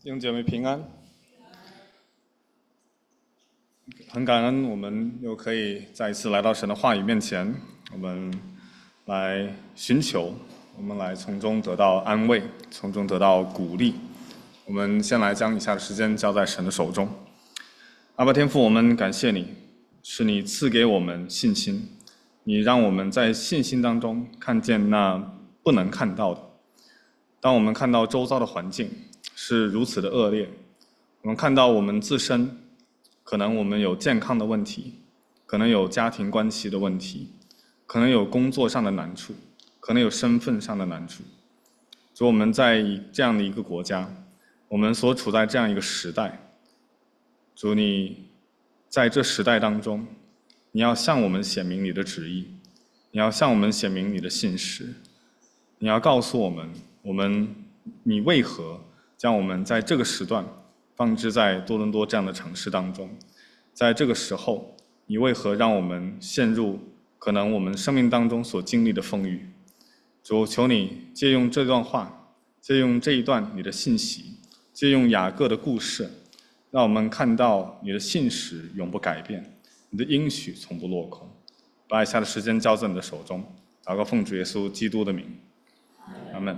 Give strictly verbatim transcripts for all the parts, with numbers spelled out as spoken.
弟兄姐妹平安，很感恩我们又可以再一次来到神的话语面前，我们来寻求，我们来从中得到安慰，从中得到鼓励。我们先来将以下的时间交在神的手中。阿爸天父，我们感谢你，是你赐给我们信心，你让我们在信心当中看见那不能看到的。当我们看到周遭的环境是如此的恶劣，我们看到我们自身可能我们有健康的问题，可能有家庭关系的问题，可能有工作上的难处，可能有身份上的难处。所以我们在这样的一个国家，我们所处在这样一个时代，主你在这时代当中，你要向我们显明你的旨意，你要向我们显明你的信实，你要告诉我们，我们你为何将我们在这个时段放置在多伦多这样的城市当中，在这个时候，你为何让我们陷入可能我们生命当中所经历的风雨？主，求你借用这段话，借用这一段你的信息，借用雅各的故事，让我们看到你的信实永不改变，你的应许从不落空。把以下的时间交在你的手中，祷告奉主耶稣基督的名，阿们。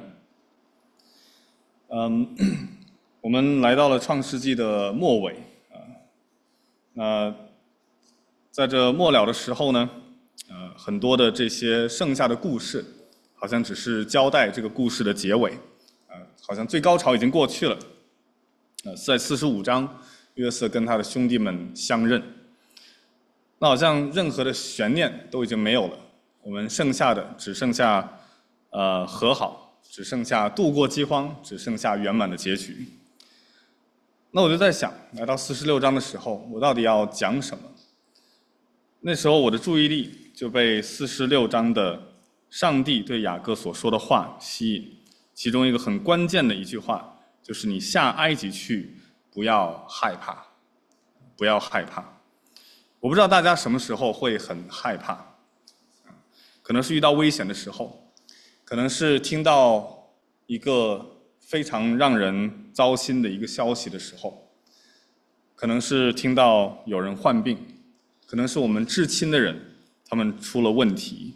嗯，我们来到了创世纪的末尾啊，那在这末了的时候呢，呃，很多的这些剩下的故事，好像只是交代这个故事的结尾，啊，好像最高潮已经过去了。呃，在四十五章，约瑟跟他的兄弟们相认，那好像任何的悬念都已经没有了，我们剩下的只剩下呃和好。只剩下度过饥荒，只剩下圆满的结局。那我就在想，来到四十六章的时候，我到底要讲什么？那时候我的注意力就被四十六章的上帝对雅各所说的话吸引，其中一个很关键的一句话，就是你下埃及去，不要害怕，不要害怕。我不知道大家什么时候会很害怕，可能是遇到危险的时候，可能是听到一个非常让人糟心的一个消息的时候，可能是听到有人患病，可能是我们至亲的人他们出了问题。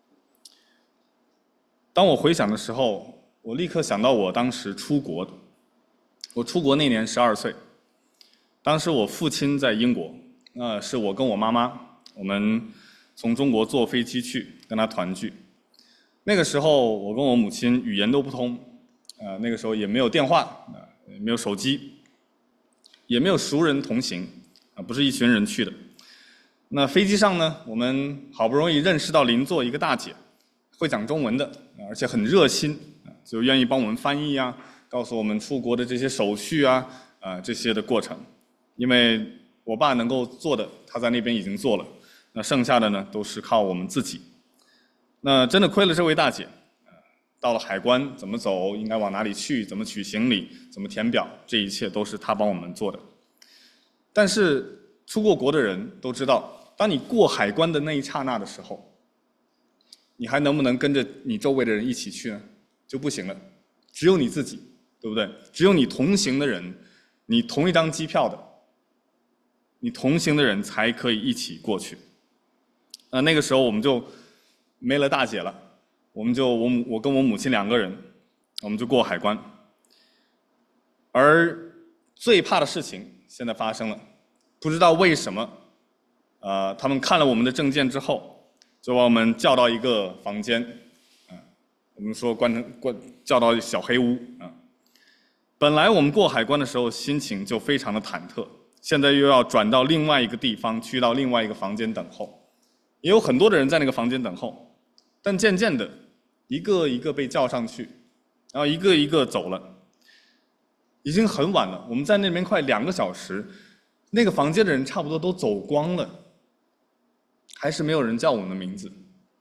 当我回想的时候，我立刻想到我当时出国，我出国那年十二岁，当时我父亲在英国，那是我跟我妈妈，我们从中国坐飞机去跟他团聚。那个时候我跟我母亲语言都不通，呃，那个时候也没有电话，呃，也没有手机，也没有熟人同行，啊、呃，不是一群人去的。那飞机上呢，我们好不容易认识到邻座一个大姐，会讲中文的，而且很热心，呃、就愿意帮我们翻译啊，告诉我们出国的这些手续啊，啊、呃，这些的过程。因为我爸能够做的，他在那边已经做了，那剩下的呢，都是靠我们自己。那真的亏了这位大姐，到了海关怎么走，应该往哪里去，怎么取行李，怎么填表，这一切都是她帮我们做的。但是出过国的人都知道，当你过海关的那一刹那的时候，你还能不能跟着你周围的人一起去呢？就不行了，只有你自己，对不对？只有你同行的人，你同一张机票的，你同行的人才可以一起过去。那那个时候我们就没了大姐了，我们就我母我跟我母亲两个人，我们就过海关。而最怕的事情现在发生了，不知道为什么，呃，他们看了我们的证件之后，就把我们叫到一个房间，啊、呃，我们说关成关叫到小黑屋啊、呃。本来我们过海关的时候心情就非常的忐忑，现在又要转到另外一个地方，去到另外一个房间等候，也有很多的人在那个房间等候。但渐渐的，一个一个被叫上去，然后一个一个走了，已经很晚了。我们在那边快两个小时，那个房间的人差不多都走光了，还是没有人叫我们的名字。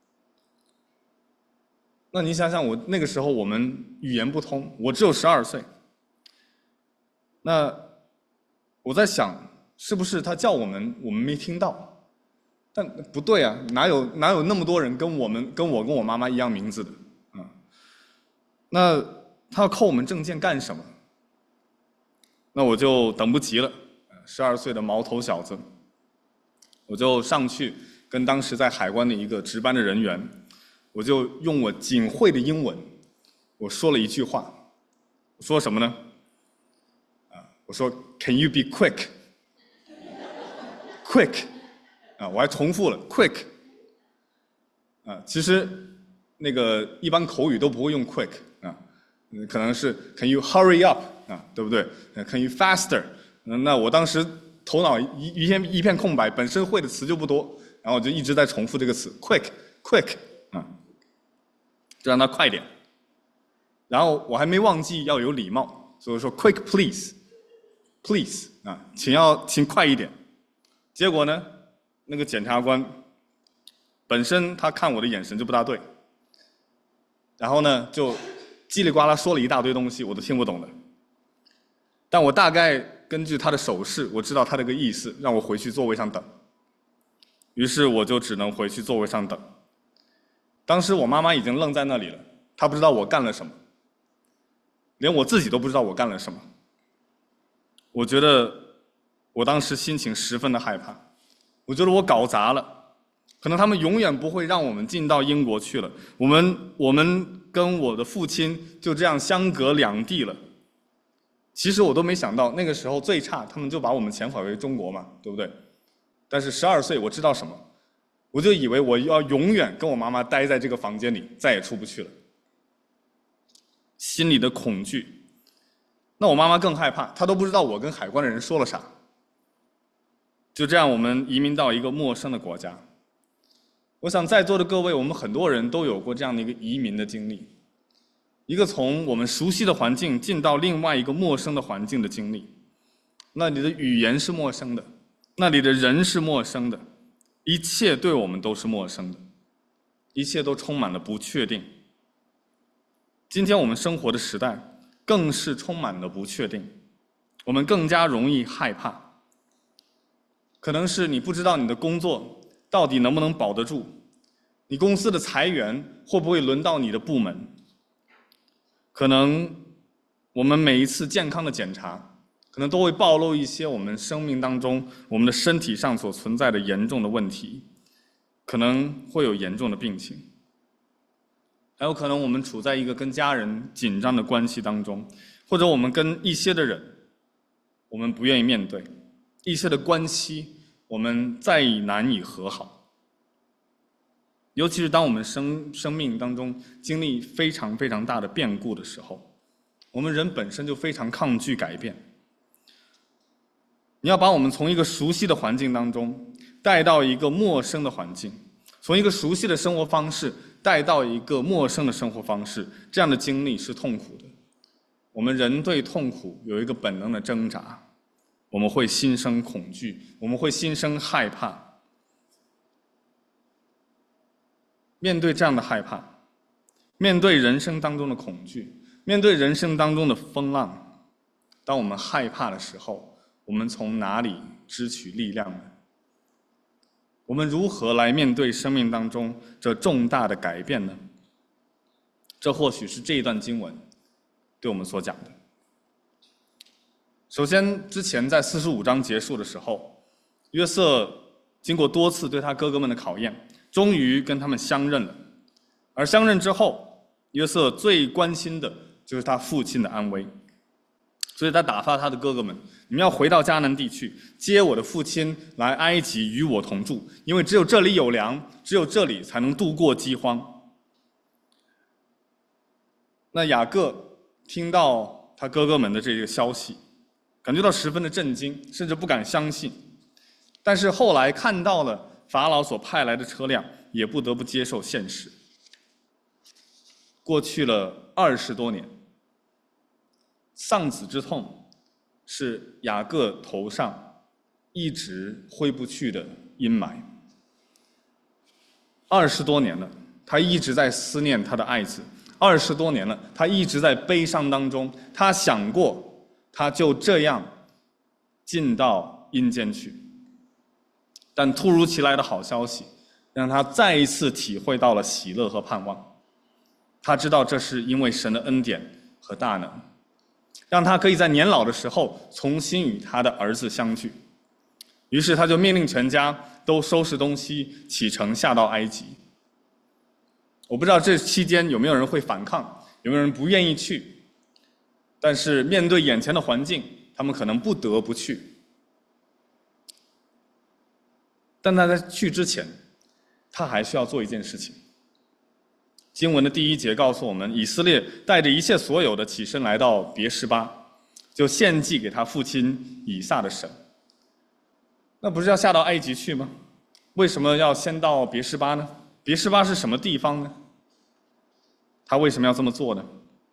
那你想想，我那个时候我们语言不通，我只有十二岁。那我在想，是不是他叫我们，我们没听到？但不对啊，哪有哪有那么多人跟我们跟我跟我妈妈一样名字的啊？那他要扣我们证件干什么？ 那我就等不及了，十二岁的毛头小子，我就上去跟当时在海关的一个值班的人员，我就用我仅会的英文，我说了一句话，我说什么呢？啊，我说 Can you be quick？ quick， 啊，我还重复了 quick。啊，其实那个一般口语都不会用 quick 啊，可能是 Can you hurry up 啊，对不对 ？Can you faster？ 那我当时头脑一一片一片空白，本身会的词就不多，然后我就一直在重复这个词 quick quick 啊，就让他快点。然后我还没忘记要有礼貌，所以我说 quick please please 啊，请要请快一点。结果呢，那个检察官本身他看我的眼神就不大对，然后呢就叽里呱啦说了一大堆东西，我都听不懂的。但我大概根据他的手势，我知道他这个意思，让我回去座位上等。于是我就只能回去座位上等。当时我妈妈已经愣在那里了，她不知道我干了什么，连我自己都不知道我干了什么。我觉得我当时心情十分的害怕，我觉得我搞砸了。可能他们永远不会让我们进到英国去了，我们我们跟我的父亲就这样相隔两地了。其实我都没想到，那个时候最差他们就把我们遣返回中国嘛，对不对？但是十二岁我知道什么，我就以为我要永远跟我妈妈待在这个房间里，再也出不去了。心里的恐惧，那我妈妈更害怕，她都不知道我跟海关的人说了啥。就这样，我们移民到一个陌生的国家。我想在座的各位，我们很多人都有过这样的一个移民的经历，一个从我们熟悉的环境进到另外一个陌生的环境的经历。那里的语言是陌生的，那里的人是陌生的，一切对我们都是陌生的，一切都充满了不确定。今天我们生活的时代更是充满了不确定，我们更加容易害怕。可能是你不知道你的工作到底能不能保得住，你公司的裁员会不会轮到你的部门？可能我们每一次健康的检查，可能都会暴露一些我们生命当中、我们的身体上所存在的严重的问题，可能会有严重的病情。还有可能我们处在一个跟家人紧张的关系当中，或者我们跟一些的人，我们不愿意面对，一些的关系我们再难以和好。尤其是当我们生生命当中经历非常非常大的变故的时候，我们人本身就非常抗拒改变。你要把我们从一个熟悉的环境当中带到一个陌生的环境，从一个熟悉的生活方式带到一个陌生的生活方式，这样的经历是痛苦的。我们人对痛苦有一个本能的挣扎，我们会心生恐惧，我们会心生害怕。面对这样的害怕，面对人生当中的恐惧，面对人生当中的风浪，当我们害怕的时候，我们从哪里支取力量呢？我们如何来面对生命当中这重大的改变呢？这或许是这一段经文对我们所讲的。首先，之前在四十五章结束的时候，约瑟经过多次对他哥哥们的考验，终于跟他们相认了。而相认之后，约瑟最关心的就是他父亲的安危，所以他打发他的哥哥们，你们要回到迦南地去，接我的父亲来埃及与我同住，因为只有这里有粮，只有这里才能度过饥荒。那雅各听到他哥哥们的这个消息，感觉到十分的震惊，甚至不敢相信。但是后来看到了法老所派来的车辆，也不得不接受现实。过去了二十多年，丧子之痛是雅各头上一直挥不去的阴霾。二十多年了，他一直在思念他的爱子。二十多年了，他一直在悲伤当中。他想过，他就这样进到阴间去。但突如其来的好消息，让他再一次体会到了喜乐和盼望。他知道这是因为神的恩典和大能。 让他可以在年老的时候重新与他的儿子相聚。于是他就命令全家都收拾东西，启程下到埃及。我不知道这期间有没有人会反抗，有没有人不愿意去，但是面对眼前的环境，他们可能不得不去。但他在去之前，他还需要做一件事情。经文的第一节告诉我们，以色列带着一切所有的起身来到别是巴，就献祭给他父亲以撒的神。那不是要下到埃及去吗？为什么要先到别是巴呢？别是巴是什么地方呢？他为什么要这么做呢？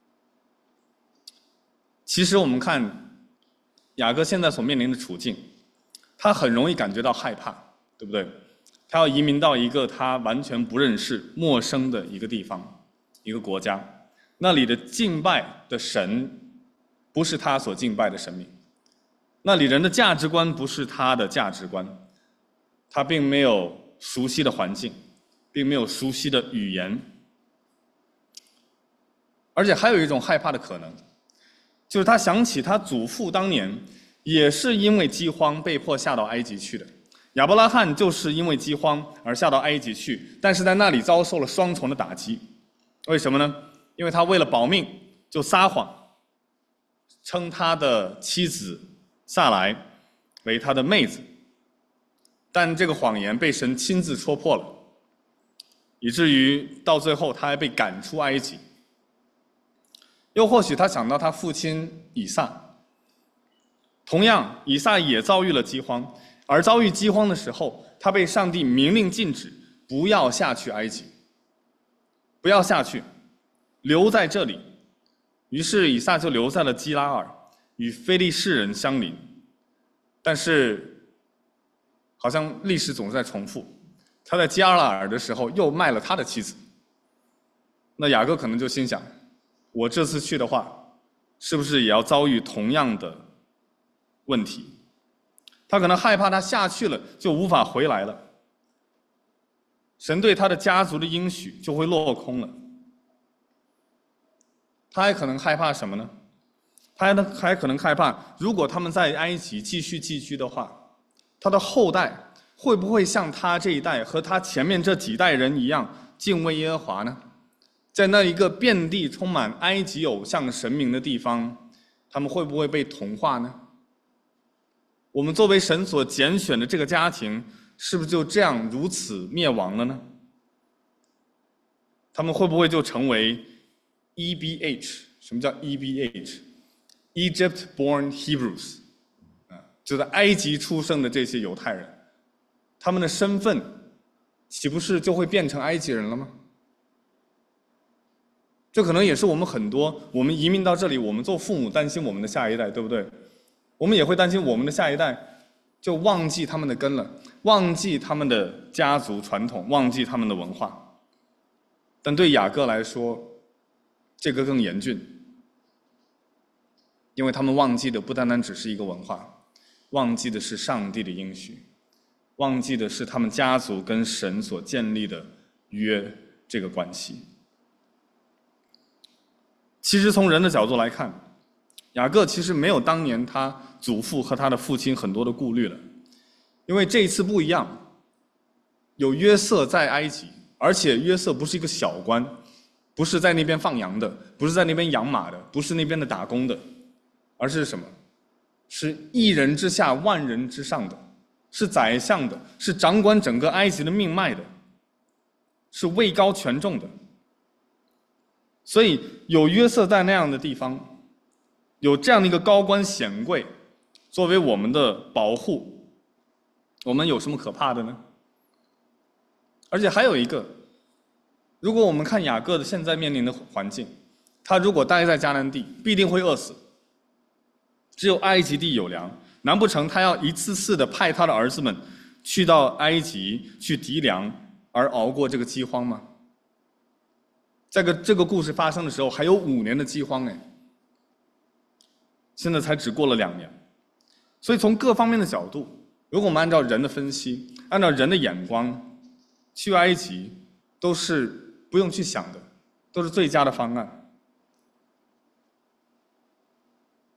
其实我们看雅各现在所面临的处境，他很容易感觉到害怕，对不对？他要移民到一个他完全不认识、陌生的一个地方、一个国家，那里的敬拜的神不是他所敬拜的神明，那里人的价值观不是他的价值观，他并没有熟悉的环境，并没有熟悉的语言，而且还有一种害怕的可能，就是他想起他祖父当年也是因为饥荒被迫下到埃及去的。亚伯拉罕就是因为饥荒而下到埃及去，但是在那里遭受了双重的打击。为什么呢？因为他为了保命就撒谎，称他的妻子撒来为他的妹子，但这个谎言被神亲自戳破了，以至于到最后他还被赶出埃及。又或许他想到他父亲以撒，同样以撒也遭遇了饥荒，而遭遇饥荒的时候，他被上帝明令禁止不要下去埃及，不要下去，留在这里。于是以撒就留在了基拉尔，与非利士人相邻。但是好像历史总是在重复，他在基拉尔的时候又卖了他的妻子。那雅各可能就心想，我这次去的话，是不是也要遭遇同样的问题？他可能害怕他下去了就无法回来了，神对他的家族的应许就会落空了。他还可能害怕什么呢？他还还可能害怕，如果他们在埃及继续寄居的话，他的后代会不会像他这一代和他前面这几代人一样敬畏耶和华呢？在那一个遍地充满埃及偶像神明的地方，他们会不会被同化呢？我们作为神所拣选的这个家庭，是不是就这样如此灭亡了呢？他们会不会就成为 E B H？ 什么叫 E B H？Egypt-born Hebrews， 就在埃及出生的这些犹太人，他们的身份岂不是就会变成埃及人了吗？这可能也是我们很多我们移民到这里，我们做父母担心我们的下一代，对不对？我们也会担心我们的下一代就忘记他们的根了，忘记他们的家族传统，忘记他们的文化。但对雅各来说，这个更严峻，因为他们忘记的不单单只是一个文化，忘记的是上帝的应许，忘记的是他们家族跟神所建立的约这个关系。其实从人的角度来看，雅各其实没有当年他祖父和他的父亲很多的顾虑了，因为这一次不一样，有约瑟在埃及，而且约瑟不是一个小官，不是在那边放羊的，不是在那边养马的，不是那边的打工的，而是什么？是一人之下万人之上的，是宰相的，是掌管整个埃及的命脉的，是位高权重的。所以有约瑟在那样的地方，有这样的一个高官显贵作为我们的保护，我们有什么可怕的呢？而且还有一个，如果我们看雅各的现在面临的环境，他如果待在迦南地必定会饿死，只有埃及地有粮，难不成他要一次次的派他的儿子们去到埃及去籴粮而熬过这个饥荒吗？这个这个故事发生的时候还有五年的饥荒哎，现在才只过了两年。所以从各方面的角度，如果我们按照人的分析，按照人的眼光，去埃及都是不用去想的，都是最佳的方案。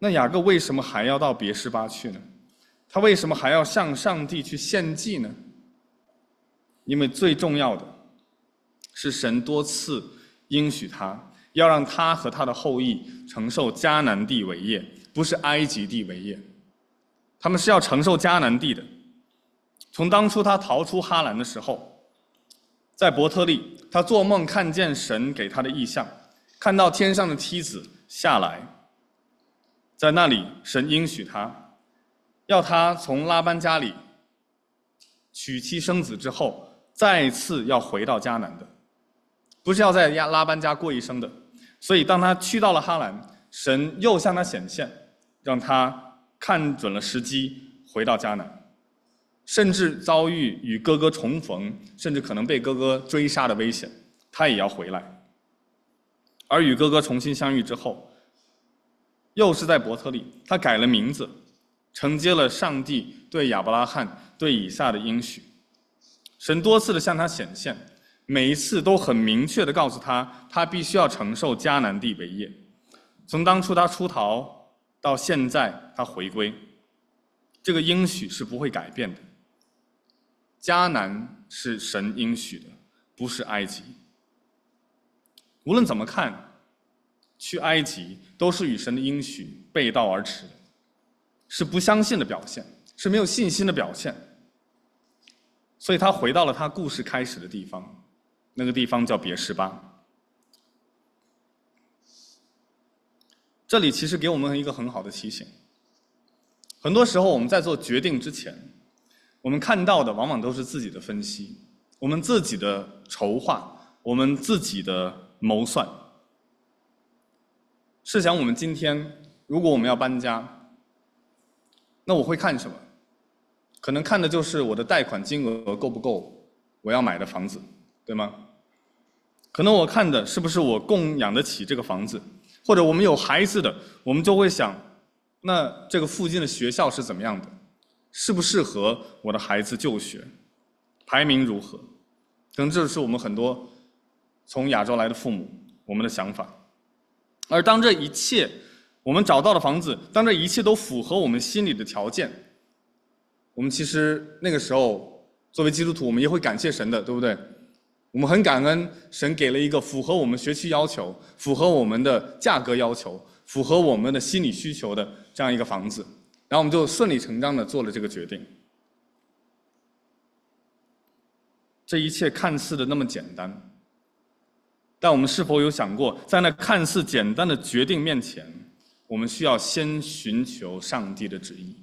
那雅各为什么还要到别是巴去呢？他为什么还要向上帝去献祭呢？因为最重要的是神多次应许他，要让他和他的后裔承受迦南地为业，不是埃及地为业。他们是要承受迦南地的。从当初他逃出哈兰的时候，在伯特利，他做梦看见神给他的异象，看到天上的梯子下来，在那里神应许他，要他从拉班家里娶妻生子之后，再次要回到迦南的，不是要在拉班家过一生的。所以当他去到了哈兰，神又向他显现，让他看准了时机回到迦南，甚至遭遇与哥哥重逢，甚至可能被哥哥追杀的危险，他也要回来。而与哥哥重新相遇之后，又是在伯特利，他改了名字，承接了上帝对亚伯拉罕、对以撒的应许。神多次的向他显现，每一次都很明确的告诉他，他必须要承受迦南地为业。从当初他出逃到现在他回归，这个应许是不会改变的。迦南是神应许的，不是埃及。无论怎么看，去埃及都是与神的应许背道而驰的，是不相信的表现，是没有信心的表现。所以他回到了他故事开始的地方，那个地方叫别是巴。这里其实给我们一个很好的提醒。很多时候我们在做决定之前，我们看到的往往都是自己的分析，我们自己的筹划，我们自己的谋算。试想我们今天如果我们要搬家，那我会看什么？可能看的就是我的贷款金额够不够我要买的房子，对吗？可能我看的是不是我供养得起这个房子，或者我们有孩子的，我们就会想，那这个附近的学校是怎么样的，适不适合我的孩子就学，排名如何？可能这是我们很多从亚洲来的父母我们的想法。而当这一切我们找到的房子，当这一切都符合我们心里的条件，我们其实那个时候作为基督徒，我们也会感谢神的，对不对？我们很感恩神给了一个符合我们学区要求，符合我们的价格要求，符合我们的心理需求的这样一个房子，然后我们就顺理成章地做了这个决定。这一切看似的那么简单，但我们是否有想过，在那看似简单的决定面前，我们需要先寻求上帝的旨意。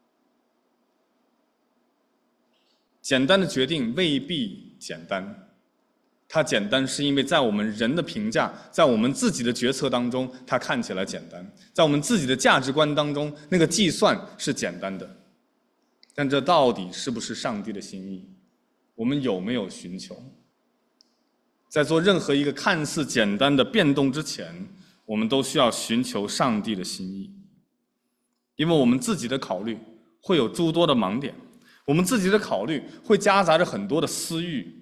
简单的决定未必简单，它简单是因为在我们人的评价，在我们自己的决策当中，它看起来简单，在我们自己的价值观当中，那个计算是简单的。但这到底是不是上帝的心意？我们有没有寻求？在做任何一个看似简单的变动之前，我们都需要寻求上帝的心意。因为我们自己的考虑会有诸多的盲点，我们自己的考虑会夹杂着很多的私欲。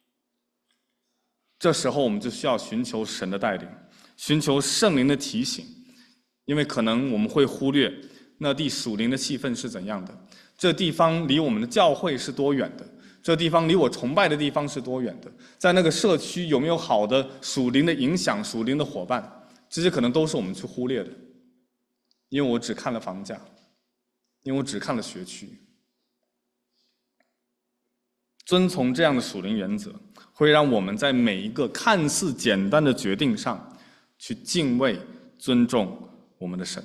这时候我们就需要寻求神的带领，寻求圣灵的提醒，因为可能我们会忽略那地属灵的气氛是怎样的，这地方离我们的教会是多远的，这地方离我崇拜的地方是多远的，在那个社区有没有好的属灵的影响、属灵的伙伴，这些可能都是我们去忽略的。因为我只看了房价，因为我只看了学区。遵从这样的属灵原则，会让我们在每一个看似简单的决定上去敬畏、尊重我们的神。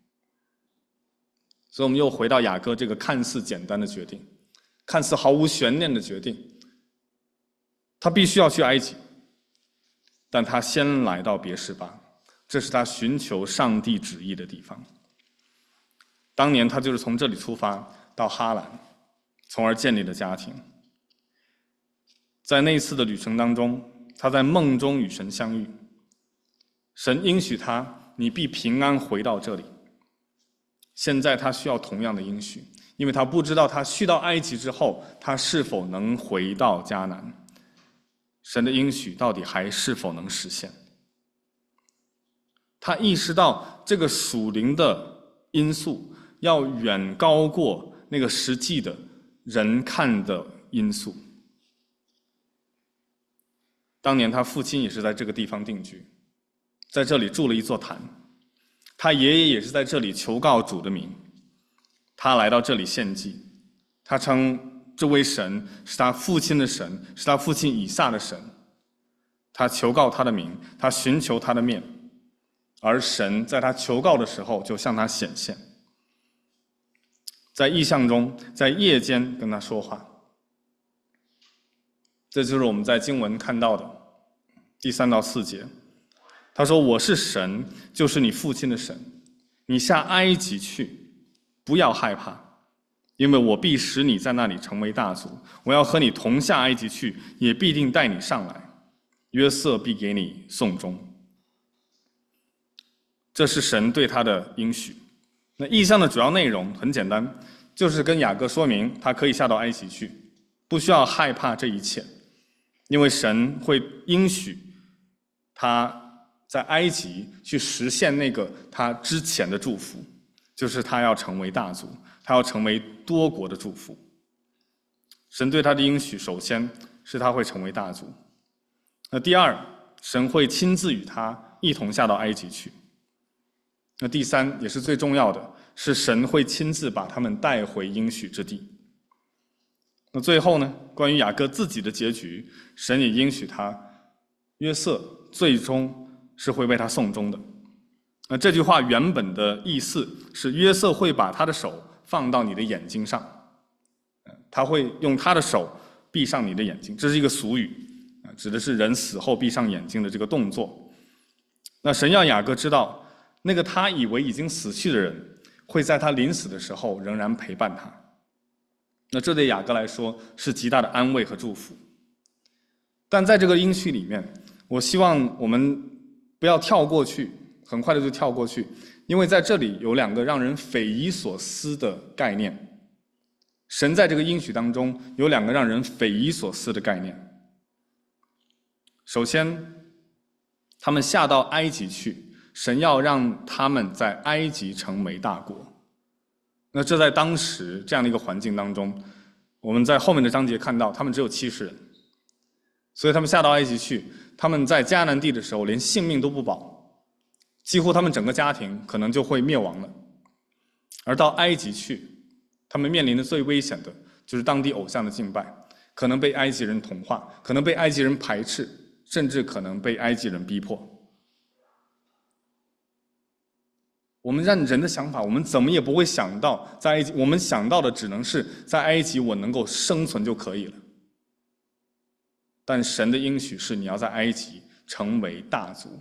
所以我们又回到雅各这个看似简单的决定，看似毫无悬念的决定。他必须要去埃及，但他先来到别是巴，这是他寻求上帝旨意的地方。当年他就是从这里出发到哈兰，从而建立了家庭。在那次的旅程当中，他在梦中与神相遇，神应许他，你必平安回到这里。现在他需要同样的应许，因为他不知道他去到埃及之后，他是否能回到迦南，神的应许到底还是否能实现。他意识到这个属灵的因素要远高过那个实际的人看的因素。当年他父亲也是在这个地方定居，在这里筑了一座坛，他爷爷也是在这里求告主的名，他来到这里献祭，他称这位神是他父亲的神，是他父亲以撒的神，他求告他的名，他寻求他的面，而神在他求告的时候就向他显现，在异象中，在夜间跟他说话。这就是我们在经文看到的第三到四节。他说：“我是神，就是你父亲的神，你下埃及去，不要害怕，因为我必使你在那里成为大族。我要和你同下埃及去，也必定带你上来。约瑟必给你送终。”这是神对他的应许。那异象的主要内容很简单，就是跟雅各说明他可以下到埃及去，不需要害怕这一切，因为神会应许他在埃及去实现那个他之前的祝福，就是他要成为大族，他要成为多国的祝福。神对他的应许，首先是他会成为大族。那第二，神会亲自与他一同下到埃及去。那第三，也是最重要的，是神会亲自把他们带回应许之地。那最后呢，关于雅各自己的结局，神也应许他，约瑟最终是会为他送终的。那这句话原本的意思是，约瑟会把他的手放到你的眼睛上，他会用他的手闭上你的眼睛，这是一个俗语，指的是人死后闭上眼睛的这个动作。那神要雅各知道，那个他以为已经死去的人，会在他临死的时候仍然陪伴他。那这对雅各来说是极大的安慰和祝福。但在这个应许里面，我希望我们不要跳过去，很快的就跳过去，因为在这里有两个让人匪夷所思的概念。神在这个应许当中有两个让人匪夷所思的概念。首先，他们下到埃及去，神要让他们在埃及成为大国。那这在当时这样的一个环境当中，我们在后面的章节看到，他们只有七十人，所以他们下到埃及去，他们在迦南地的时候连性命都不保，几乎他们整个家庭可能就会灭亡了。而到埃及去，他们面临的最危险的就是当地偶像的敬拜，可能被埃及人同化，可能被埃及人排斥，甚至可能被埃及人逼迫。我们让人的想法，我们怎么也不会想到，在埃及，我们想到的只能是在埃及我能够生存就可以了。但神的应许是，你要在埃及成为大族。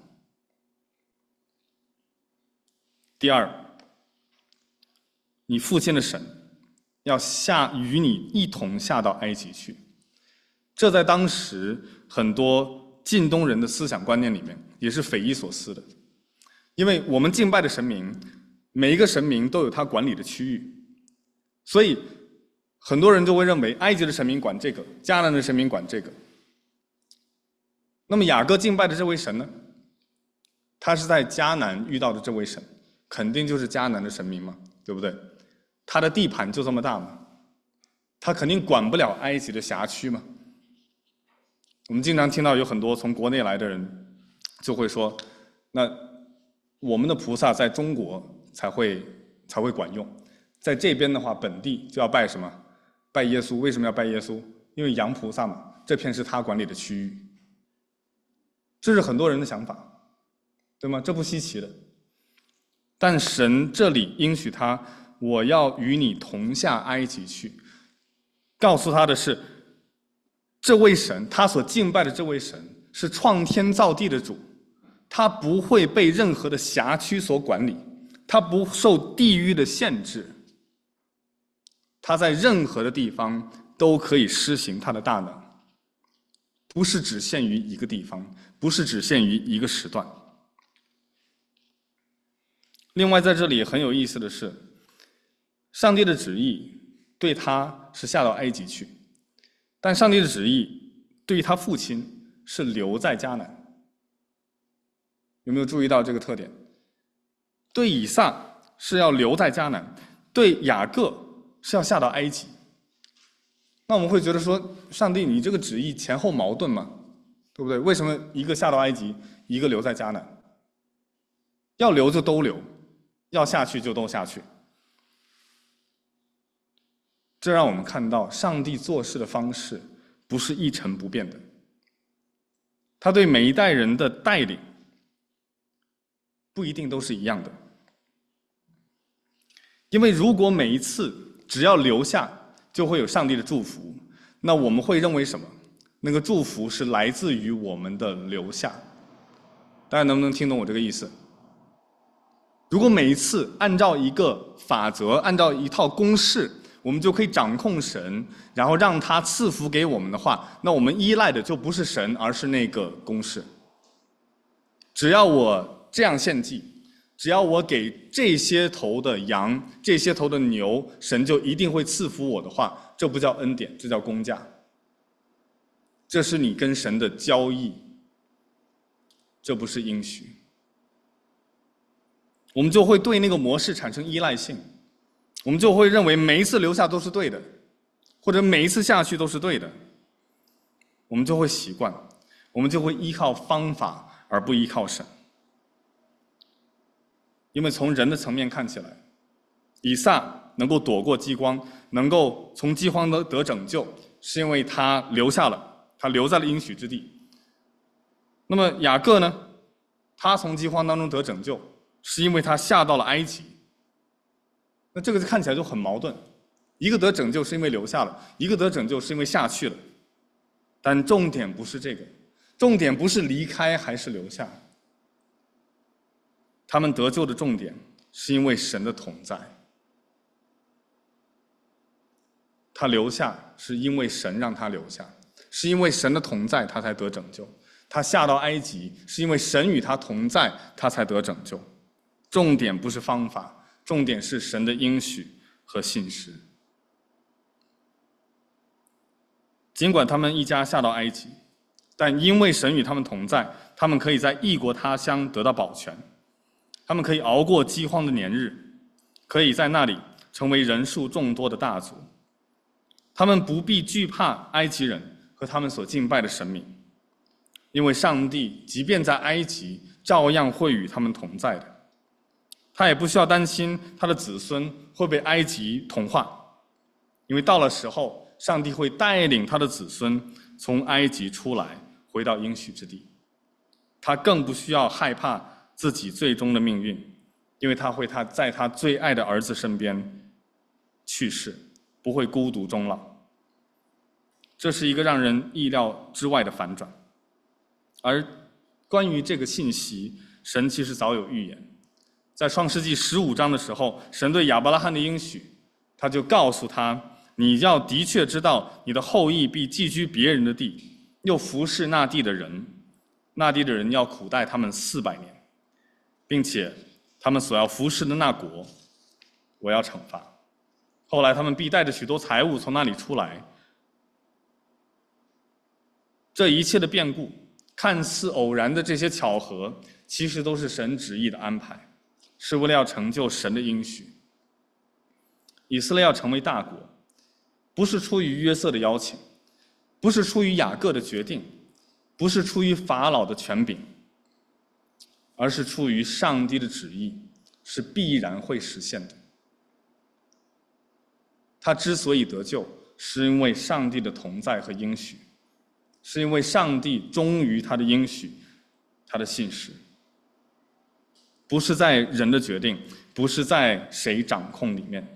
第二，你父亲的神要下与你一同下到埃及去。这在当时很多近东人的思想观念里面也是匪夷所思的。因为我们敬拜的神明，每一个神明都有他管理的区域，所以很多人就会认为埃及的神明管这个，迦南的神明管这个。那么雅各敬拜的这位神呢，他是在迦南遇到的这位神，肯定就是迦南的神明嘛，对不对？他的地盘就这么大嘛，他肯定管不了埃及的辖区嘛。我们经常听到有很多从国内来的人就会说，那我们的菩萨在中国才会才会管用，在这边的话，本地就要拜什么？拜耶稣。为什么要拜耶稣？因为洋菩萨嘛，这片是他管理的区域。这是很多人的想法，对吗？这不稀奇的。但神这里应许他，我要与你同下埃及去，告诉他的是，这位神，他所敬拜的这位神是创天造地的主。他不会被任何的辖区所管理，他不受地域的限制，他在任何的地方都可以施行他的大能，不是只限于一个地方，不是只限于一个时段。另外在这里很有意思的是，上帝的旨意对他是下到埃及去，但上帝的旨意对于他父亲是留在迦南。有没有注意到这个特点？对以撒， 是要留在迦南，对雅各是要下到埃及。那我们会觉得说，上帝，你这个旨意前后矛盾嘛，对不对？为什么一个下到埃及，一个留在迦南？要留就都留，要下去就都下去。这让我们看到，上帝做事的方式不是一成不变的。他对每一代人的带领不一定都是一样的。因为如果每一次只要留下就会有上帝的祝福，那我们会认为什么？那个祝福是来自于我们的留下。大家能不能听懂我这个意思？如果每一次按照一个法则，按照一套公式，我们就可以掌控神，然后让他赐福给我们的话，那我们依赖的就不是神，而是那个公式。只要我这样献祭，只要我给这些头的羊，这些头的牛，神就一定会赐福我的话，这不叫恩典，这叫工价。这是你跟神的交易，这不是应许。我们就会对那个模式产生依赖性，我们就会认为每一次留下都是对的，或者每一次下去都是对的，我们就会习惯，我们就会依靠方法而不依靠神。因为从人的层面看起来，以撒能够躲过饥荒，能够从饥荒得得拯救，是因为他留下了，他留在了应许之地。那么雅各呢？他从饥荒当中得拯救，是因为他下到了埃及。那这个看起来就很矛盾，一个得拯救是因为留下了，一个得拯救是因为下去了。但重点不是这个，重点不是离开还是留下。他们得救的重点是因为神的同在，他留下是因为神让他留下，是因为神的同在他才得拯救。他下到埃及是因为神与他同在，他才得拯救。重点不是方法，重点是神的应许和信实。尽管他们一家下到埃及，但因为神与他们同在，他们可以在异国他乡得到保全，他们可以熬过饥荒的年日，可以在那里成为人数众多的大族。他们不必惧怕埃及人和他们所敬拜的神明，因为上帝即便在埃及照样会与他们同在的。他也不需要担心他的子孙会被埃及同化，因为到了时候，上帝会带领他的子孙从埃及出来，回到应许之地。他更不需要害怕自己最终的命运，因为他会他在他最爱的儿子身边去世，不会孤独终老。这是一个让人意料之外的反转。而关于这个信息，神其实早有预言。在创世纪十五章的时候，神对亚伯拉罕的应许，他就告诉他，你要的确知道你的后裔必寄居别人的地，又服侍那地的人，那地的人要苦待他们四百年，并且他们所要服侍的那国，我要惩罚。后来他们必带着许多财物从那里出来。这一切的变故，看似偶然的这些巧合，其实都是神旨意的安排，是为了要成就神的应许。以色列要成为大国，不是出于约瑟的邀请，不是出于雅各的决定，不是出于法老的权柄，而是出于上帝的旨意，是必然会实现的。他之所以得救，是因为上帝的同在和应许，是因为上帝忠于他的应许，他的信实。不是在人的决定，不是在谁掌控里面。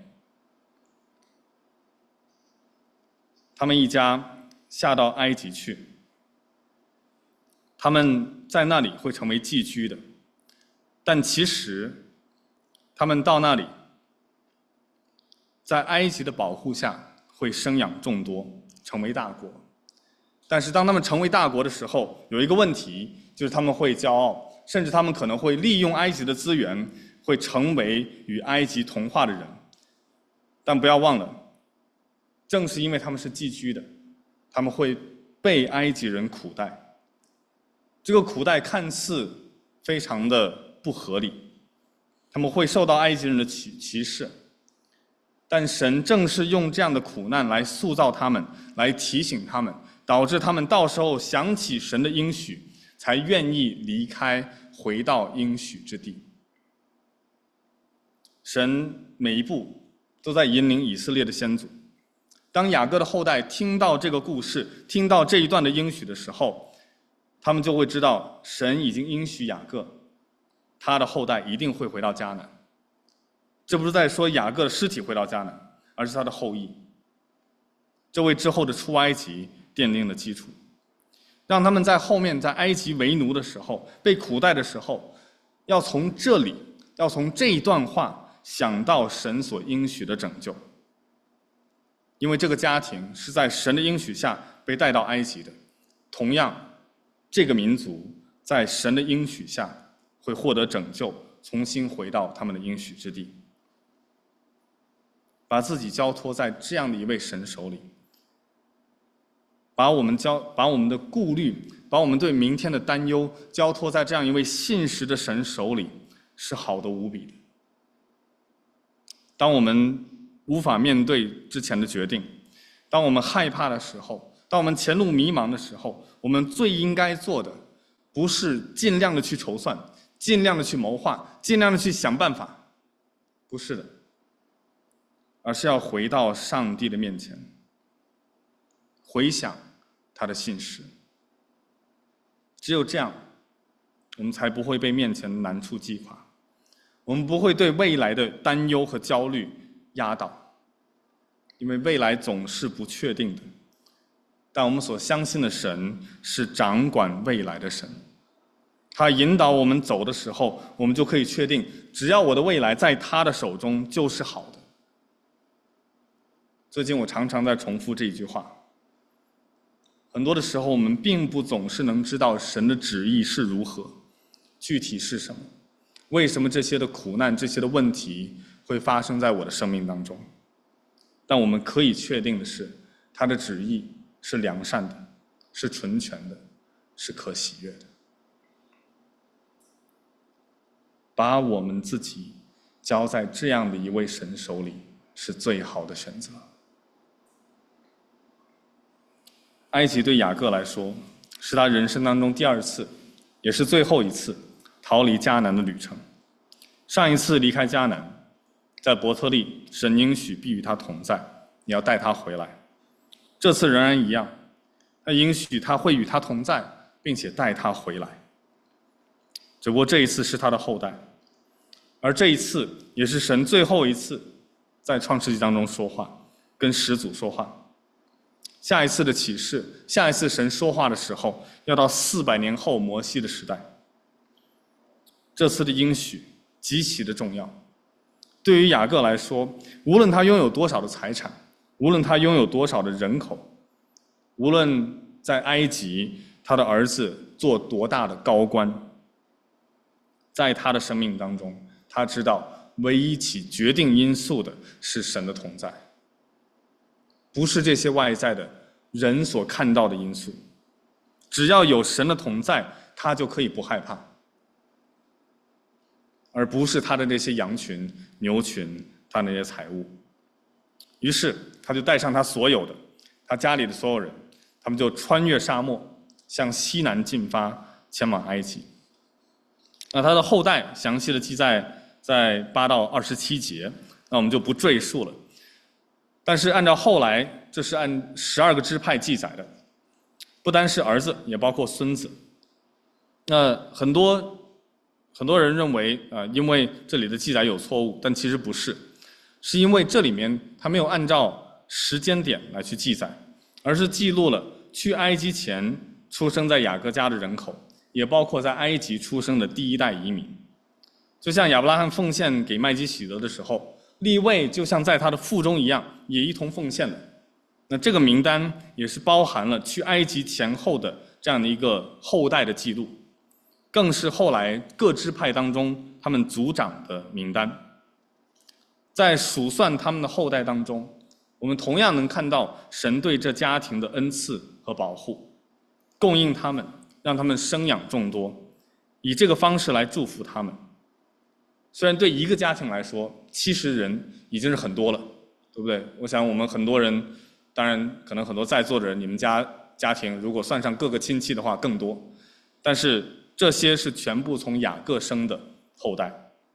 他们一家下到埃及去，他们在那里会成为寄居的，但其实他们到那里，在埃及的保护下会生养众多，成为大国。但是当他们成为大国的时候，有一个问题，就是他们会骄傲，甚至他们可能会利用埃及的资源，会成为与埃及同化的人。但不要忘了，正是因为他们是寄居的，他们会被埃及人苦待。这个苦待看似非常的不合理， 他们会受到埃及人的歧歧视。但神正是用这样的苦难来塑造他们，来提醒他们，导致他们到时候想起神的应许，才愿意离开，回到应许之地。神每一步都在引领以色列的先祖。当雅各的后代听到这个故事，听到这一段的应许的时候，他们就会知道神已经应许雅各，他的后代一定会回到迦南。这不是在说雅各的尸体回到迦南，而是他的后裔。这为之后的出埃及奠定了基础，让他们在后面在埃及为奴的时候，被苦待的时候，要从这里，要从这一段话想到神所应许的拯救。因为这个家庭是在神的应许下被带到埃及的，同样，这个民族在神的应许下会获得拯救，重新回到他们的应许之地。把自己交托在这样的一位神手里，把我们交把我们的顾虑，把我们对明天的担忧交托在这样一位信实的神手里，是好的无比的。当我们无法面对之前的决定，当我们害怕的时候，当我们前路迷茫的时候，我们最应该做的不是尽量的去筹算，尽量的去谋划，尽量的去想办法，不是的，而是要回到上帝的面前，回想他的信实。只有这样，我们才不会被面前的难处击垮，我们不会对未来的担忧和焦虑压倒，因为未来总是不确定的。但我们所相信的神是掌管未来的神，他引导我们走的时候，我们就可以确定，只要我的未来在他的手中就是好的。最近我常常在重复这一句话。很多的时候，我们并不总是能知道神的旨意是如何，具体是什么，为什么这些的苦难、这些的问题会发生在我的生命当中。但我们可以确定的是，他的旨意是良善的，是纯全的，是可喜悦的。把我们自己交在这样的一位神手里，是最好的选择。埃及对雅各来说，是他人生当中第二次，也是最后一次逃离迦南的旅程。上一次离开迦南，在伯特利，神应许必与他同在，你要带他回来。这次仍然一样，他应许他会与他同在，并且带他回来。只不过这一次是他的后代，而这一次也是神最后一次在创世纪当中说话，跟始祖说话。下一次的启示，下一次神说话的时候，要到四百年后摩西的时代。这次的应许极其的重要。对于雅各来说，无论他拥有多少的财产，无论他拥有多少的人口，无论在埃及他的儿子做多大的高官，在他的生命当中，他知道唯一起决定因素的是神的同在，不是这些外在的人所看到的因素。只要有神的同在，他就可以不害怕，而不是他的那些羊群、牛群，他那些财物。于是他就带上他所有的，他家里的所有人，他们就穿越沙漠，向西南进发，前往埃及。那他的后代详细的记载在八到二十七节，那我们就不赘述了。但是按照后来，这是按十二个支派记载的，不单是儿子，也包括孙子。那很多很多人认为，呃，因为这里的记载有错误，但其实不是，是因为这里面他没有按照时间点来去记载，而是记录了去埃及前出生在雅各家的人口，也包括在埃及出生的第一代移民。就像亚伯拉罕奉献给麦基洗德的时候，利未就像在他的腹中一样，也一同奉献了。那这个名单也是包含了去埃及前后的这样的一个后代的记录，更是后来各支派当中他们族长的名单。在数算他们的后代当中，我们同样能看到神对这家庭的恩赐和保护，供应他们，让他们生养众多，以这个方式来祝福他们。 虽然对一个家庭来说，七十人已经是很多了，对不对？我想我们很多人，当然可能很多在座的人，你们家家庭如果算上各个亲戚的话更多，但是这些是全部从雅各生的后代。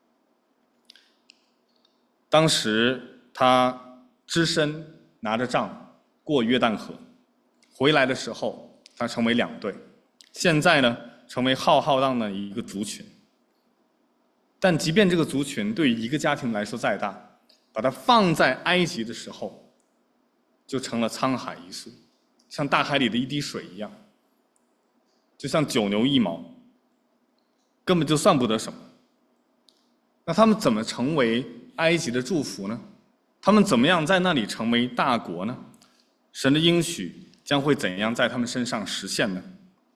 当时他只身拿着杖过约旦河，回来的时候他成为两队，现在呢成为浩浩荡荡的一个族群。但即便这个族群对于一个家庭来说再大，把它放在埃及的时候，就成了沧海一粟，像大海里的一滴水一样，就像九牛一毛，根本就算不得什么。那他们怎么成为埃及的祝福呢？他们怎么样在那里成为大国呢？神的应许将会怎样在他们身上实现呢？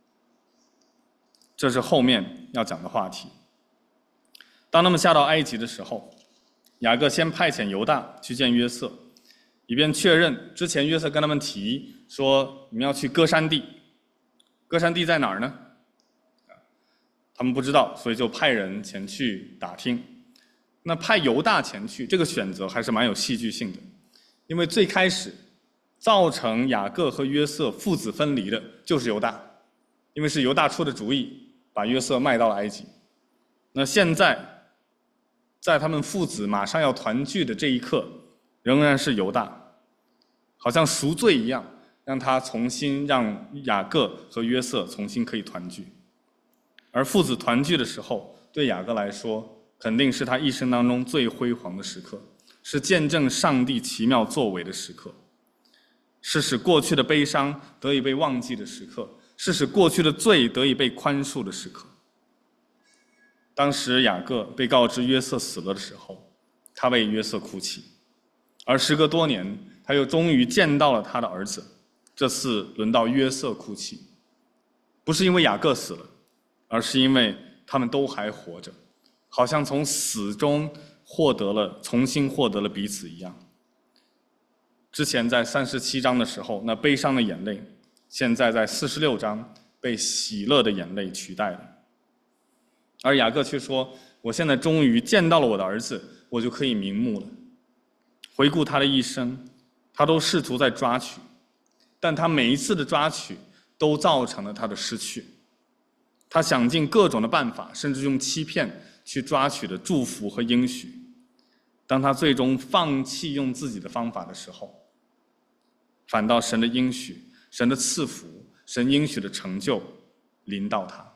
这是后面要讲的话题。当他们下到埃及的时候，雅各先派遣犹大去见约瑟，以便确认之前约瑟跟他们提说你们要去歌珊地，歌珊地在哪儿呢？他们不知道，所以就派人前去打听。那派犹大前去，这个选择还是蛮有戏剧性的，因为最开始造成雅各和约瑟父子分离的就是犹大，因为是犹大出的主意，把约瑟卖到了埃及。那现在在他们父子马上要团聚的这一刻，仍然是犹大，好像赎罪一样，让他重新让雅各和约瑟重新可以团聚。而父子团聚的时候，对雅各来说肯定是他一生当中最辉煌的时刻，是见证上帝奇妙作为的时刻，是使过去的悲伤得以被忘记的时刻，是使过去的罪得以被宽恕的时刻。当时雅各被告知约瑟死了的时候，他为约瑟哭泣，而时隔多年，他又终于见到了他的儿子。这次轮到约瑟哭泣，不是因为雅各死了，而是因为他们都还活着，好像从死中获得了重新获得了彼此一样。之前在三十七章的时候，那悲伤的眼泪，现在在四十六章被喜乐的眼泪取代了。而雅各却说，我现在终于见到了我的儿子，我就可以瞑目了。回顾他的一生，他都试图在抓取，但他每一次的抓取都造成了他的失去。他想尽各种的办法，甚至用欺骗去抓取的祝福和应许。当他最终放弃用自己的方法的时候，反倒神的应许、神的赐福、神应许的成就临到他。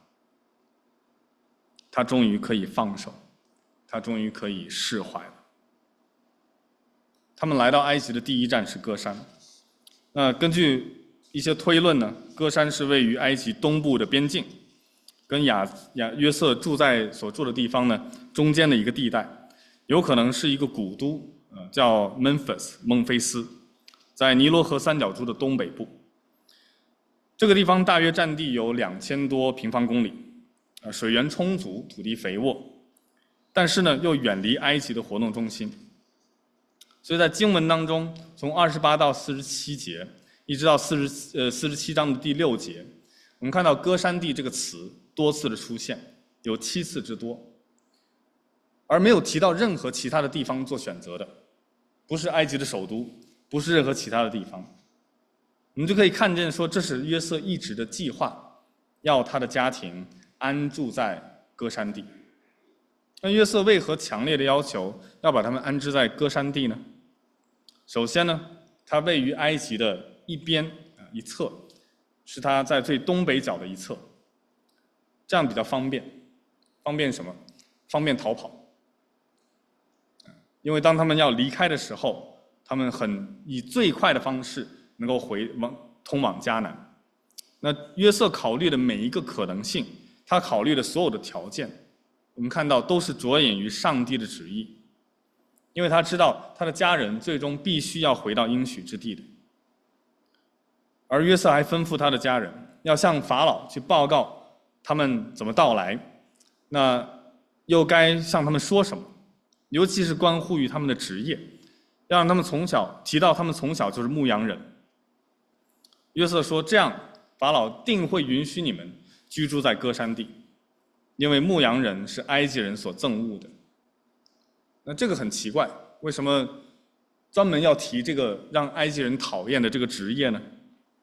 他终于可以放手，他终于可以释怀了。他们来到埃及的第一站是歌珊。那根据一些推论呢，歌珊是位于埃及东部的边境，跟雅雅约瑟住在所住的地方呢中间的一个地带，有可能是一个古都，呃，叫 Memphis 孟菲斯，在尼罗河三角洲的东北部。这个地方大约占地有两千多平方公里，呃，水源充足，土地肥沃，但是呢又远离埃及的活动中心。所以在经文当中，从二十八到四十七节，一直到四十呃四十七章的第六节，我们看到歌珊地这个词多次的出现，有七次之多，而没有提到任何其他的地方做选择的，不是埃及的首都，不是任何其他的地方。我们就可以看见说，这是约瑟一直的计划，要他的家庭安住在歌珊地。那约瑟为何强烈的要求要把他们安置在歌珊地呢？首先呢，它位于埃及的一边一侧，是它在最东北角的一侧，这样比较方便。方便什么？方便逃跑。因为当他们要离开的时候，他们很以最快的方式能够回往通往迦南。那约瑟考虑的每一个可能性，他考虑的所有的条件，我们看到都是着眼于上帝的旨意，因为他知道他的家人最终必须要回到应许之地的。而约瑟还吩咐他的家人要向法老去报告他们怎么到来，那又该向他们说什么，尤其是关乎于他们的职业，要让他们从小提到他们从小就是牧羊人。约瑟说，这样法老定会允许你们居住在歌珊地，因为牧羊人是埃及人所憎恶的。 那这个很奇怪，为什么专门要提这个让埃及人讨厌的这个职业呢？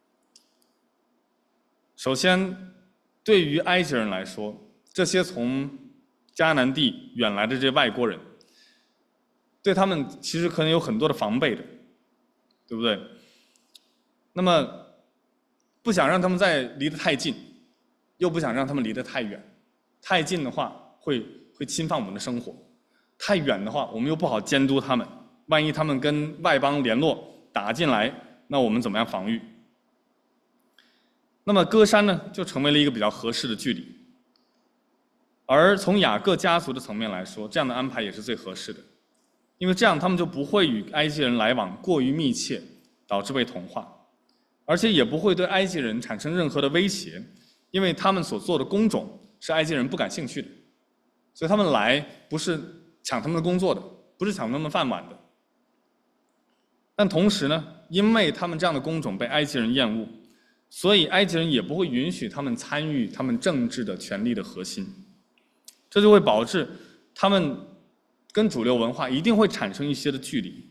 首先，对于埃及人来说，这些从迦南地远来的这些外国人，对他们其实可能有很多的防备的，对不对？那么不想让他们再离得太近，又不想让他们离得太远。太近的话会会侵犯我们的生活，太远的话我们又不好监督他们，万一他们跟外邦联络打进来，那我们怎么样防御？那么歌山呢，就成为了一个比较合适的距离。而从雅各家族的层面来说，这样的安排也是最合适的，因为这样他们就不会与埃及人来往过于密切，导致被同化，而且也不会对埃及人产生任何的威胁，因为他们所做的工种是埃及人不感兴趣的，所以他们来不是抢他们的工作的，不是抢他们饭碗的。但同时呢，因为他们这样的工种被埃及人厌恶，所以埃及人也不会允许他们参与他们政治的权力的核心，这就会导致他们跟主流文化一定会产生一些的距离。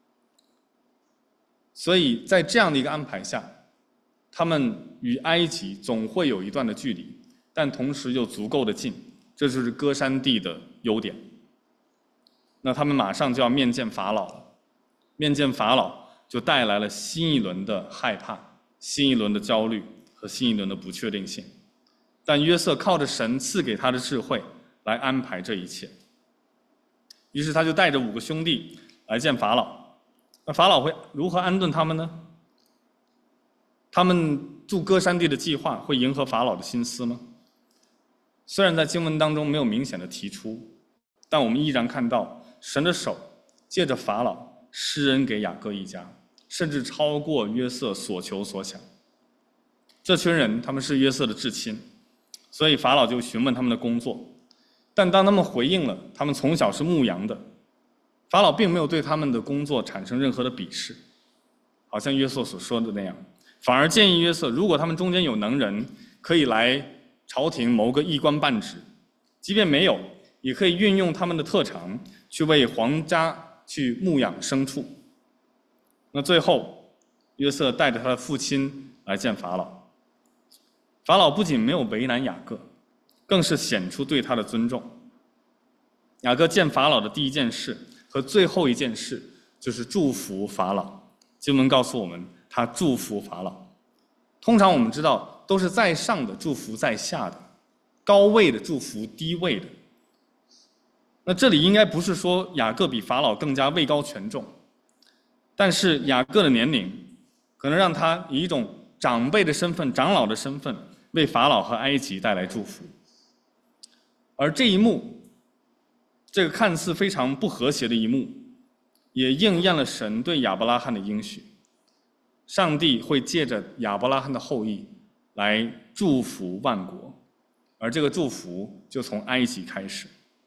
所以在这样的一个安排下，他们与埃及总会有一段的距离，但同时又足够的近，这就是歌山地的优点。那他们马上就要面见法老了，面见法老就带来了新一轮的害怕、新一轮的焦虑和新一轮的不确定性。但约瑟靠着神赐给他的智慧来安排这一切，于是他就带着五个兄弟来见法老。那法老会如何安顿他们呢？他们住歌山地的计划会迎合法老的心思吗？虽然在经文当中没有明显的提出，但我们依然看到神的手借着法老施恩给雅各一家，甚至超过约瑟所求所想。这群人他们是约瑟的至亲，所以法老就询问他们的工作，但当他们回应了他们从小是牧羊的，法老并没有对他们的工作产生任何的鄙视，好像约瑟所说的那样，反而建议约瑟，如果他们中间有能人，可以来朝廷谋个一官半职，即便没有，也可以运用他们的特长去为皇家去牧养牲畜。那最后，约瑟带着他的父亲来见法老，法老不仅没有为难雅各，更是显出对他的尊重。雅各见法老的第一件事和最后一件事就是祝福法老。经文告诉我们，他祝福法老。通常我们知道都是在上的祝福在下的，高位的祝福低位的。那这里应该不是说雅各比法老更加位高权重，但是雅各的年龄可能让他以一种长辈的身份、长老的身份为法老和埃及带来祝福。而这一幕，这个看似非常不和谐的一幕，也应验了神对亚伯拉罕的应许，上帝会借着亚伯拉罕的后裔来祝福万国，而这个祝福就从埃及开始。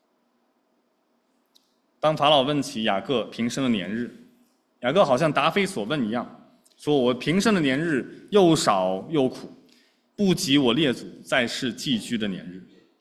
当法老问起雅各平生的年日，雅各好像答非所问一样，说我平生的年日又少又苦，不及我列祖在世寄居的年日。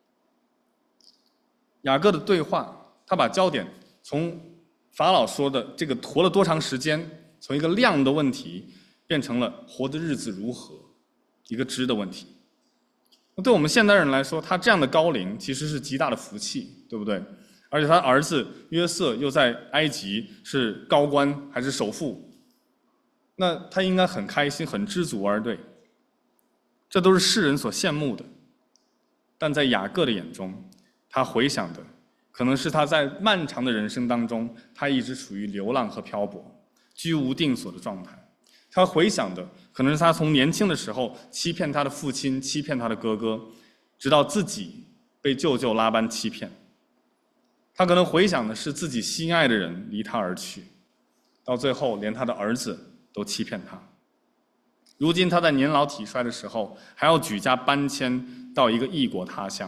雅各的对话，他把焦点从法老说的这个活了多长时间，从一个量的问题变成了活的日子如何，一个质的问题。那对我们现代人来说，他这样的高龄其实是极大的福气，对不对？而且他儿子约瑟又在埃及是高官还是首富，那他应该很开心很知足而对，这都是世人所羡慕的。但在雅各的眼中，他回想的可能是他在漫长的人生当中，他一直处于流浪和漂泊、居无定所的状态。他回想的可能是他从年轻的时候欺骗他的父亲、欺骗他的哥哥，直到自己被舅舅拉班欺骗。他可能回想的是自己心爱的人离他而去，到最后连他的儿子都欺骗他。如今他在年老体衰的时候，还要举家搬迁到一个异国他乡。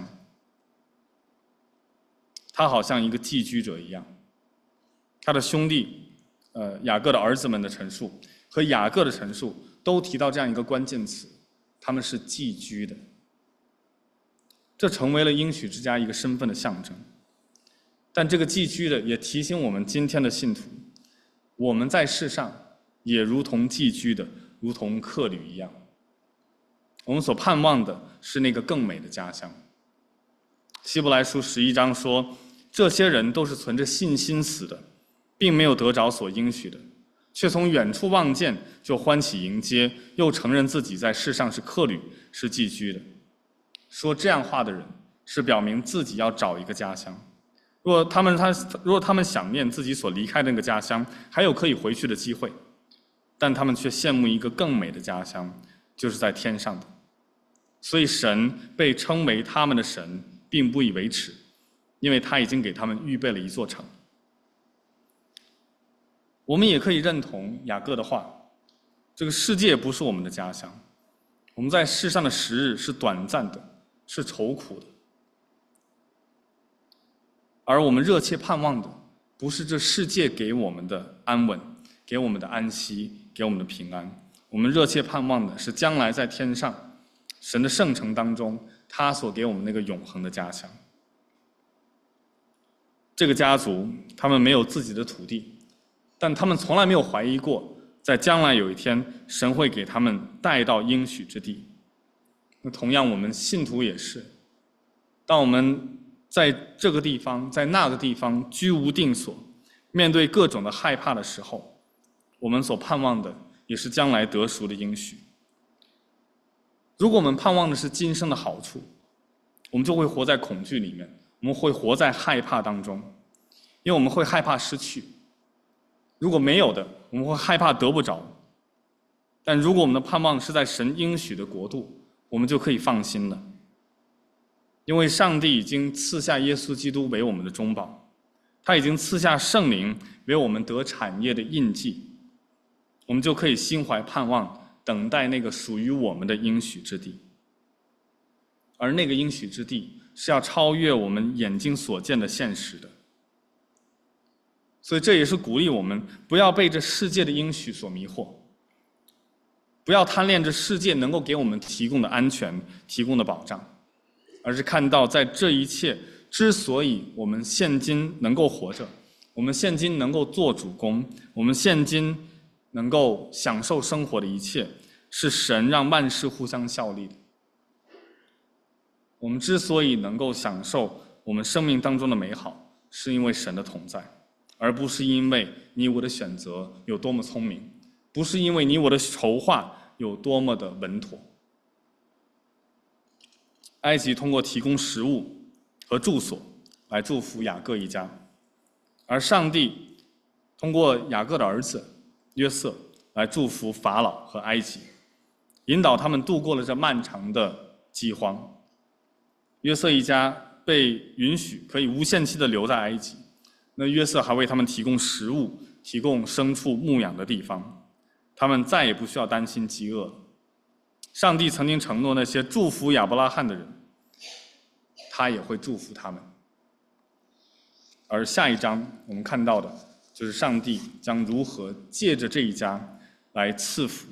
他好像一个寄居者一样。他的兄弟，呃，雅各的儿子们的陈述和雅各的陈述都提到这样一个关键词，他们是寄居的。这成为了应许之家一个身份的象征。 但这个寄居的也提醒我们今天的信徒，我们在世上也如同寄居的，如同客旅一样。我们所盼望的是那个更美的家乡。希伯来书十一章说，这些人都是存着信心死的，并没有得着所应许的，却从远处望见，就欢喜迎接，又承认自己在世上是客旅，是寄居的。说这样话的人，是表明自己要找一个家乡。如果他们他如果他们想念自己所离开的那个家乡，还有可以回去的机会，但他们却羡慕一个更美的家乡，就是在天上的。所以神被称为他们的神，并不以为耻，因为他已经给他们预备了一座城。我们也可以认同雅各的话，这个世界不是我们的家乡，我们在世上的时日是短暂的，是愁苦的。而我们热切盼望的，不是这世界给我们的安稳，给我们的安息，给我们的平安。我们热切盼望的是将来在天上，神的圣城当中，他所给我们那个永恒的家乡。这个家族，他们没有自己的土地，但他们从来没有怀疑过，在将来有一天，神会给他们带到应许之地。那同样，我们信徒也是，当我们在这个地方，在那个地方居无定所，面对各种的害怕的时候，我们所盼望的也是将来得赎的应许。如果我们盼望的是今生的好处，我们就会活在恐惧里面，我们会活在害怕当中，因为我们会害怕失去。如果没有的，我们会害怕得不着。但如果我们的盼望是在神应许的国度，我们就可以放心了。因为上帝已经赐下耶稣基督为我们的中保，他已经赐下圣灵为我们得产业的印记，我们就可以心怀盼望，等待那个属于我们的应许之地。而那个应许之地是要超越我们眼睛所见的现实的。所以这也是鼓励我们不要被这世界的应许所迷惑，不要贪恋这世界能够给我们提供的安全、提供的保障，而是看到在这一切之所以我们现今能够活着，我们现今能够做主公，我们现今能够享受生活的一切，是神让万事互相效力的。我们之所以能够享受我们生命当中的美好，是因为神的同在，而不是因为你我的选择有多么聪明，不是因为你我的筹划有多么的稳妥。埃及通过提供食物和住所来祝福雅各一家，而上帝通过雅各的儿子约瑟来祝福法老和埃及，引导他们度过了这漫长的饥荒。约瑟一家被允许可以无限期的留在埃及，那约瑟还为他们提供食物，提供牲畜牧养的地方，他们再也不需要担心饥饿了。上帝曾经承诺那些祝福亚伯拉罕的人，他也会祝福他们。而下一章我们看到的就是上帝将如何借着这一家来赐福。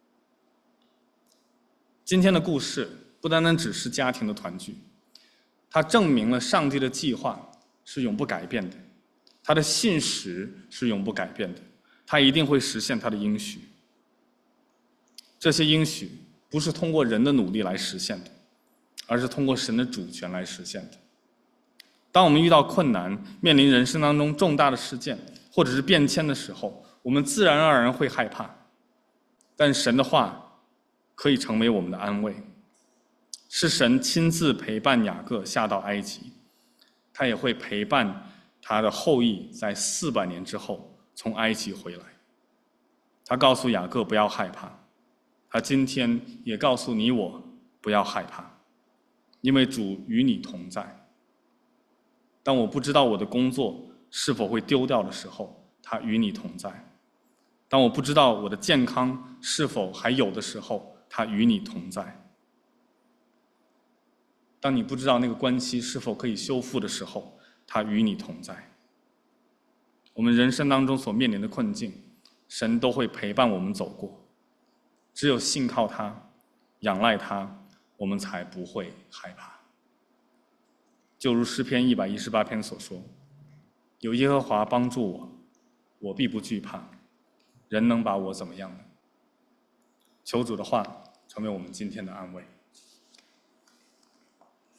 今天的故事不单单只是家庭的团聚，它证明了上帝的计划是永不改变的，他的信实是永不改变的，他一定会实现他的应许。这些应许不是通过人的努力来实现的，而是通过神的主权来实现的。当我们遇到困难，面临人生当中重大的事件或者是变迁的时候，我们自然而然会害怕，但神的话可以成为我们的安慰。是神亲自陪伴雅各下到埃及，他也会陪伴他的后裔在四百年之后从埃及回来。他告诉雅各不要害怕，他今天也告诉你我不要害怕，因为主与你同在。当我不知道我的工作是否会丢掉的时候，他与你同在；当我不知道我的健康是否还有的时候，他与你同在；当你不知道那个关系是否可以修复的时候，他与你同在。我们人生当中所面临的困境，神都会陪伴我们走过。只有信靠他，仰赖他，我们才不会害怕。就如诗篇一百一十八篇所说， 有耶和华帮助我，我必不惧怕。人能把我怎么样呢？求主的话成为我们今天的安慰。